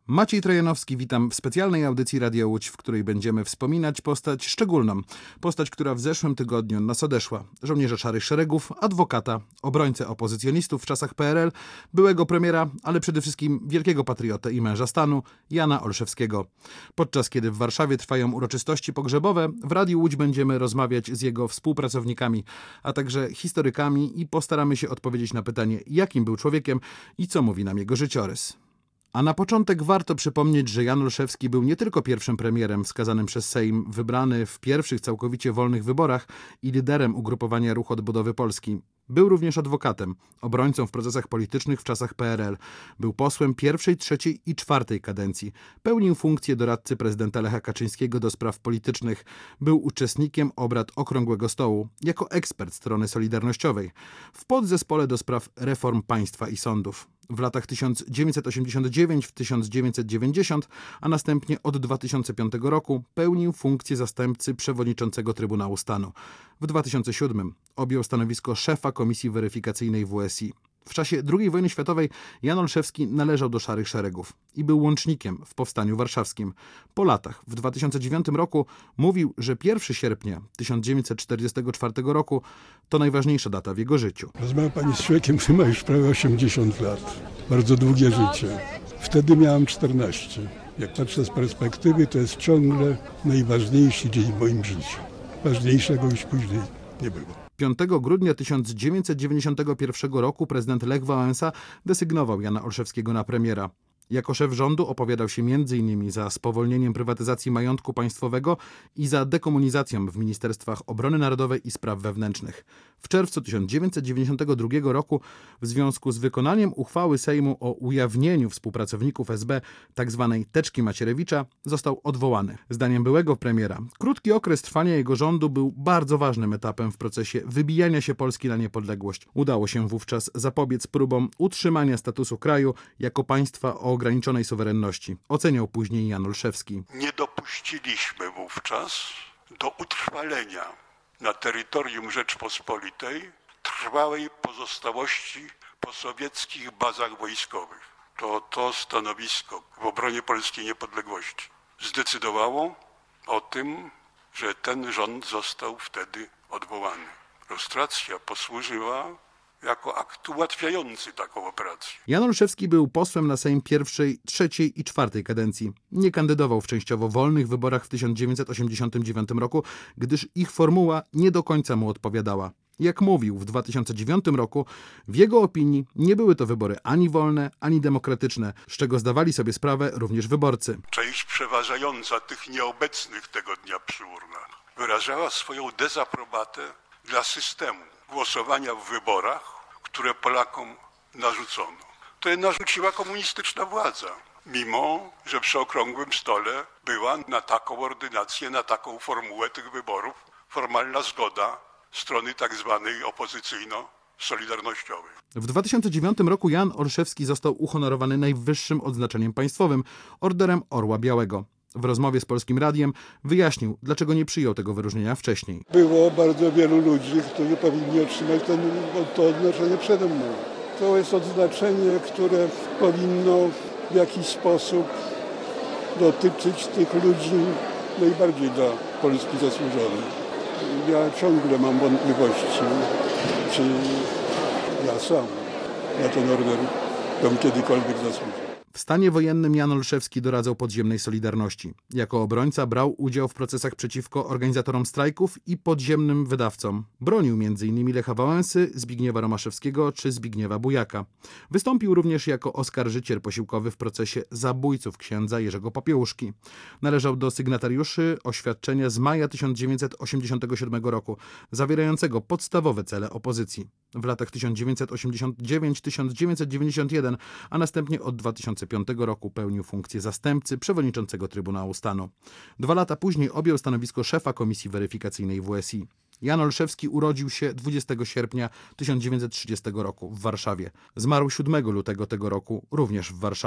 Maciej Trojanowski, witam w specjalnej audycji Radia Łódź, w której będziemy wspominać postać szczególną. Postać, która w zeszłym tygodniu nas odeszła. Żołnierza Szarych Szeregów, adwokata, obrońcę opozycjonistów w czasach PRL, byłego premiera, ale przede wszystkim wielkiego patriotę i męża stanu, Jana Olszewskiego. Podczas kiedy w Warszawie trwają uroczystości pogrzebowe, w Radiu Łódź będziemy rozmawiać z jego współpracownikami, a także historykami i postaramy się odpowiedzieć na pytanie, jakim był człowiekiem i co mówi nam jego życiorys. A na początek warto przypomnieć, że Jan Olszewski był nie tylko pierwszym premierem wskazanym przez Sejm, wybrany w pierwszych całkowicie wolnych wyborach i liderem ugrupowania Ruch Odbudowy Polski. Był również adwokatem, obrońcą w procesach politycznych w czasach PRL. Był posłem pierwszej, trzeciej i czwartej kadencji. Pełnił funkcję doradcy prezydenta Lecha Kaczyńskiego do spraw politycznych. Był uczestnikiem obrad Okrągłego Stołu, jako ekspert strony solidarnościowej, w podzespole do spraw reform państwa i sądów. W latach 1989-1990, a następnie od 2005 roku pełnił funkcję zastępcy przewodniczącego Trybunału Stanu. W 2007 objął stanowisko szefa Komisji Weryfikacyjnej WSI. W czasie II wojny światowej Jan Olszewski należał do Szarych Szeregów i był łącznikiem w Powstaniu Warszawskim. Po latach, w 2009 roku, mówił, że 1 sierpnia 1944 roku to najważniejsza data w jego życiu. Rozmawia pani z człowiekiem, który ma już prawie 80 lat. Bardzo długie życie. Wtedy miałem 14. Jak patrzę z perspektywy, to jest ciągle najważniejszy dzień w moim życiu. Ważniejszego już później nie było. 5 grudnia 1991 roku prezydent Lech Wałęsa desygnował Jana Olszewskiego na premiera. Jako szef rządu opowiadał się m.in. za spowolnieniem prywatyzacji majątku państwowego i za dekomunizacją w Ministerstwach Obrony Narodowej i Spraw Wewnętrznych. W czerwcu 1992 roku w związku z wykonaniem uchwały Sejmu o ujawnieniu współpracowników SB tzw. teczki Macierewicza został odwołany. Zdaniem byłego premiera krótki okres trwania jego rządu był bardzo ważnym etapem w procesie wybijania się Polski na niepodległość. Udało się wówczas zapobiec próbom utrzymania statusu kraju jako państwa o ograniczonej suwerenności. Oceniał później Jan Olszewski. Nie dopuściliśmy wówczas do utrwalenia na terytorium Rzeczpospolitej trwałej pozostałości po sowieckich bazach wojskowych. To stanowisko w obronie polskiej niepodległości zdecydowało o tym, że ten rząd został wtedy odwołany. Lustracja posłużyła jako akt ułatwiający taką operację. Jan Olszewski był posłem na Sejm pierwszej, trzeciej i czwartej kadencji. Nie kandydował w częściowo wolnych wyborach w 1989 roku, gdyż ich formuła nie do końca mu odpowiadała. Jak mówił w 2009 roku, w jego opinii nie były to wybory ani wolne, ani demokratyczne, z czego zdawali sobie sprawę również wyborcy. Część przeważająca tych nieobecnych tego dnia przy urnach wyrażała swoją dezaprobatę dla systemu głosowania w wyborach, które Polakom narzucono. To je narzuciła komunistyczna władza, mimo że przy Okrągłym Stole była na taką ordynację, na taką formułę tych wyborów formalna zgoda strony tak zwanej opozycyjno-solidarnościowej. W 2009 roku Jan Olszewski został uhonorowany najwyższym odznaczeniem państwowym, Orderem Orła Białego. W rozmowie z Polskim Radiem wyjaśnił, dlaczego nie przyjął tego wyróżnienia wcześniej. Było bardzo wielu ludzi, którzy powinni otrzymać to odznaczenie przede mną. To jest odznaczenie, które powinno w jakiś sposób dotyczyć tych ludzi najbardziej dla Polski zasłużonych. Ja ciągle mam wątpliwości, czy ja sam na ten order bym kiedykolwiek zasłużył. W stanie wojennym Jan Olszewski doradzał podziemnej Solidarności. Jako obrońca brał udział w procesach przeciwko organizatorom strajków i podziemnym wydawcom. Bronił m.in. Lecha Wałęsy, Zbigniewa Romaszewskiego czy Zbigniewa Bujaka. Wystąpił również jako oskarżyciel posiłkowy w procesie zabójców księdza Jerzego Popiełuszki. Należał do sygnatariuszy oświadczenia z maja 1987 roku, zawierającego podstawowe cele opozycji. W latach 1989-1991, a następnie od 2005 roku pełnił funkcję zastępcy przewodniczącego Trybunału Stanu. 2 lata później objął stanowisko szefa Komisji Weryfikacyjnej WSI. Jan Olszewski urodził się 20 sierpnia 1930 roku w Warszawie. Zmarł 7 lutego tego roku również w Warszawie.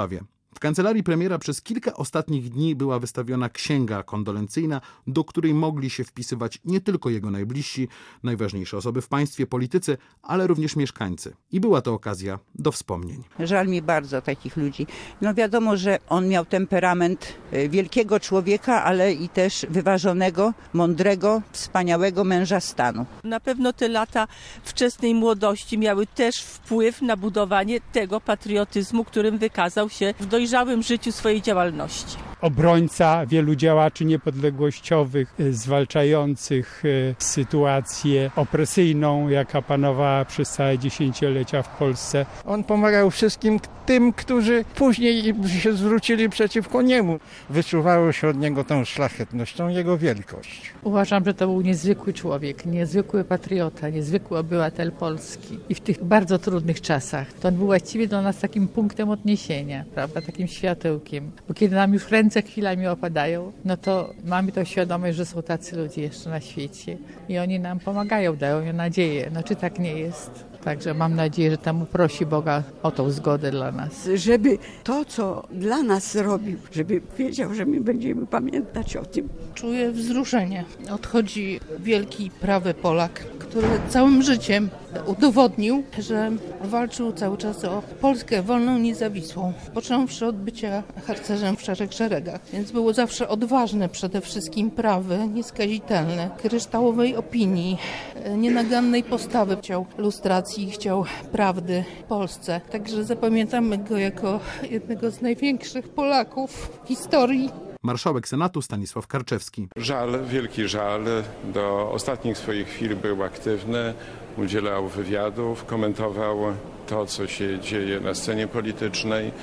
W kancelarii premiera przez kilka ostatnich dni była wystawiona księga kondolencyjna, do której mogli się wpisywać nie tylko jego najbliżsi, najważniejsze osoby w państwie, politycy, ale również mieszkańcy. I była to okazja do wspomnień. Żal mi bardzo takich ludzi. No wiadomo, że on miał temperament wielkiego człowieka, ale i też wyważonego, mądrego, wspaniałego męża stanu. Na pewno te lata wczesnej młodości miały też wpływ na budowanie tego patriotyzmu, którym wykazał się w dojrzałym życiu swojej działalności. Obrońca wielu działaczy niepodległościowych, zwalczających sytuację opresyjną, jaka panowała przez całe dziesięciolecia w Polsce. On pomagał wszystkim tym, którzy później się zwrócili przeciwko niemu. Wyczuwało się od niego tą szlachetność, tą jego wielkość. Uważam, że to był niezwykły człowiek, niezwykły patriota, niezwykły obywatel Polski. I w tych bardzo trudnych czasach to on był właściwie dla nas takim punktem odniesienia, prawda, takim światełkiem. Bo kiedy nam już ręce chwilami opadają, no to mamy tą świadomość, że są tacy ludzie jeszcze na świecie i oni nam pomagają, dają nam nadzieję. No czy tak nie jest? Także mam nadzieję, że tam prosi Boga o tą zgodę dla nas. Żeby to, co dla nas zrobił, żeby wiedział, że my będziemy pamiętać o tym. Czuję wzruszenie. Odchodzi wielki, prawy Polak, który całym życiem udowodnił, że walczył cały czas o Polskę wolną, niezawisłą. Począwszy od bycia harcerzem w Szarych Szeregach. Więc było zawsze odważne, przede wszystkim prawy, nieskazitelne, kryształowej opinii, nienagannej postawy. Chciał lustracji, chciał prawdy w Polsce. Także zapamiętamy go jako jednego z największych Polaków w historii. Marszałek Senatu Stanisław Karczewski. Żal, wielki żal. Do ostatnich swoich chwil był aktywny, udzielał wywiadów, komentował to, co się dzieje na scenie politycznej.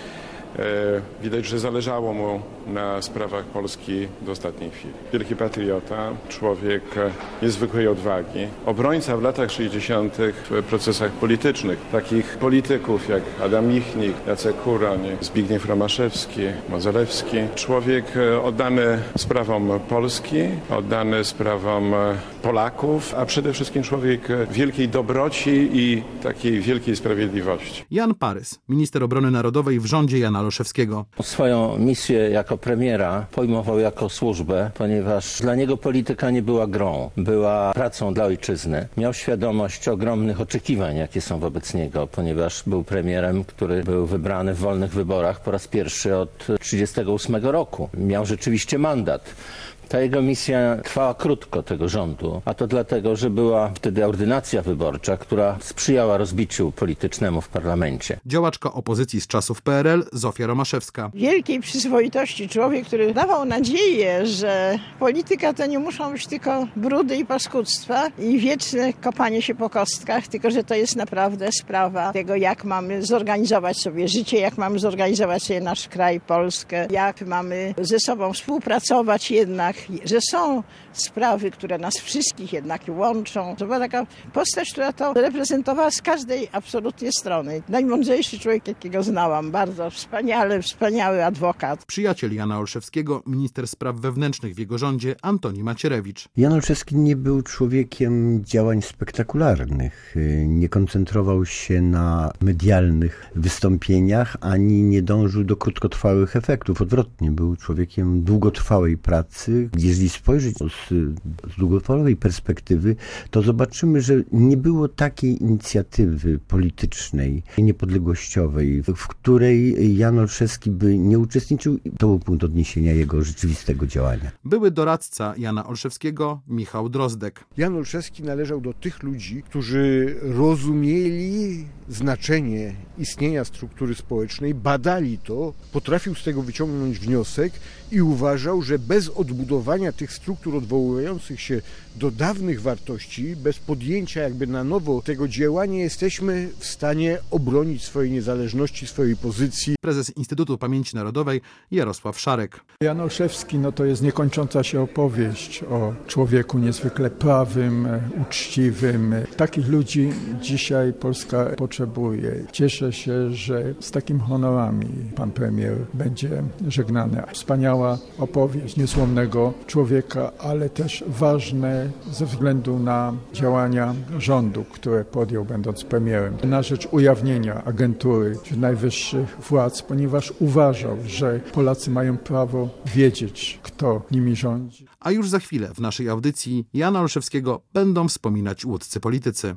Widać, że zależało mu na sprawach Polski do ostatniej chwili. Wielki patriota, człowiek niezwykłej odwagi, obrońca w latach 60. w procesach politycznych. Takich polityków jak Adam Michnik, Jacek Kuroń, Zbigniew Romaszewski, Modzelewski. Człowiek oddany sprawom Polski, oddany sprawom Polaków, a przede wszystkim człowiek wielkiej dobroci i takiej wielkiej sprawiedliwości. Jan Parys, minister obrony narodowej w rządzie Jana Olszewskiego. Swoją misję jako premiera pojmował jako służbę, ponieważ dla niego polityka nie była grą, była pracą dla ojczyzny. Miał świadomość ogromnych oczekiwań, jakie są wobec niego, ponieważ był premierem, który był wybrany w wolnych wyborach po raz pierwszy od 1938 roku. Miał rzeczywiście mandat. Ta jego misja trwała krótko, tego rządu, a to dlatego, że była wtedy ordynacja wyborcza, która sprzyjała rozbiciu politycznemu w parlamencie. Działaczka opozycji z czasów PRL Zofia Romaszewska. Wielkiej przyzwoitości człowiek, który dawał nadzieję, że polityka to nie muszą być tylko brudy i paskudztwa i wieczne kopanie się po kostkach, tylko że to jest naprawdę sprawa tego, jak mamy zorganizować sobie życie, jak mamy zorganizować sobie nasz kraj, Polskę, jak mamy ze sobą współpracować jednak, że są sprawy, które nas wszystkich jednak łączą. To była taka postać, która to reprezentowała z każdej absolutnie strony. Najmądrzejszy człowiek, jakiego znałam. Bardzo wspaniały adwokat. Przyjaciel Jana Olszewskiego, minister spraw wewnętrznych w jego rządzie Antoni Macierewicz. Jan Olszewski nie był człowiekiem działań spektakularnych. Nie koncentrował się na medialnych wystąpieniach, ani nie dążył do krótkotrwałych efektów. Odwrotnie, był człowiekiem długotrwałej pracy. Jeżeli spojrzeć z długotrwałej perspektywy, to zobaczymy, że nie było takiej inicjatywy politycznej, niepodległościowej, w której Jan Olszewski by nie uczestniczył. To był punkt odniesienia jego rzeczywistego działania. Były doradca Jana Olszewskiego Michał Drozdek. Jan Olszewski należał do tych ludzi, którzy rozumieli znaczenie istnienia struktury społecznej, badali to, potrafił z tego wyciągnąć wniosek i uważał, że bez odbudowania tych struktur odwołujących się do dawnych wartości, bez podjęcia jakby na nowo tego dzieła, nie jesteśmy w stanie obronić swojej niezależności, swojej pozycji. Prezes Instytutu Pamięci Narodowej Jarosław Szarek. Jan Olszewski to jest niekończąca się opowieść o człowieku niezwykle prawym, uczciwym. Takich ludzi dzisiaj Polska potrzebuje. Cieszę się, że z takimi honorami pan premier będzie żegnany. Wspaniała opowieść niezłomnego zwykłego człowieka, ale też ważne ze względu na działania rządu, które podjął będąc premierem, na rzecz ujawnienia agentury czy najwyższych władz, ponieważ uważał, że Polacy mają prawo wiedzieć, kto nimi rządzi. A już za chwilę w naszej audycji Jana Olszewskiego będą wspominać łódzcy politycy.